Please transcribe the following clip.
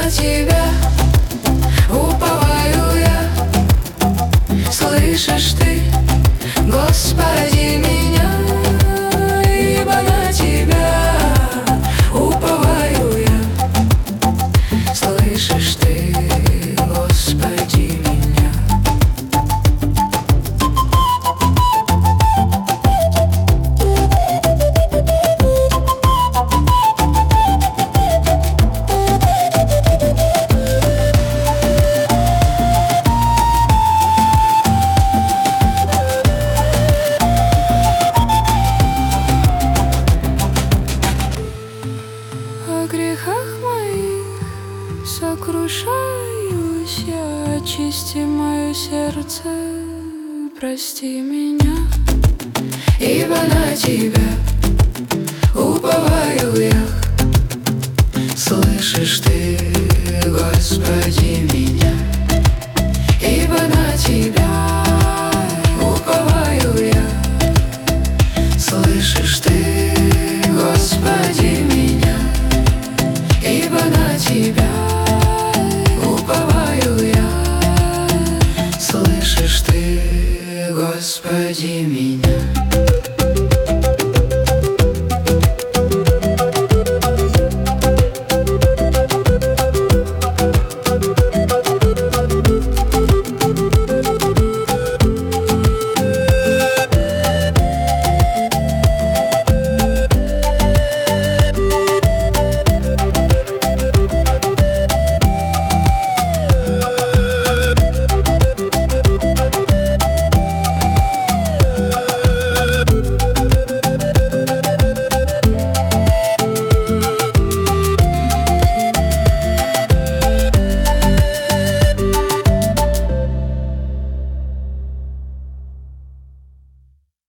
на тебя уповаю я. Слышишь ты, Господи, меня, ибо на тебя уповаю я. Слышишь ты, Господи, меня. О грехах моих сокрушаюсь я, очисти мое сердце, прости меня, ибо на тебя уповаю я. Слышишь ты, Господи, меня, ибо на тебя уповаю я. Слышишь ты, Господи, меня, ибо на тебя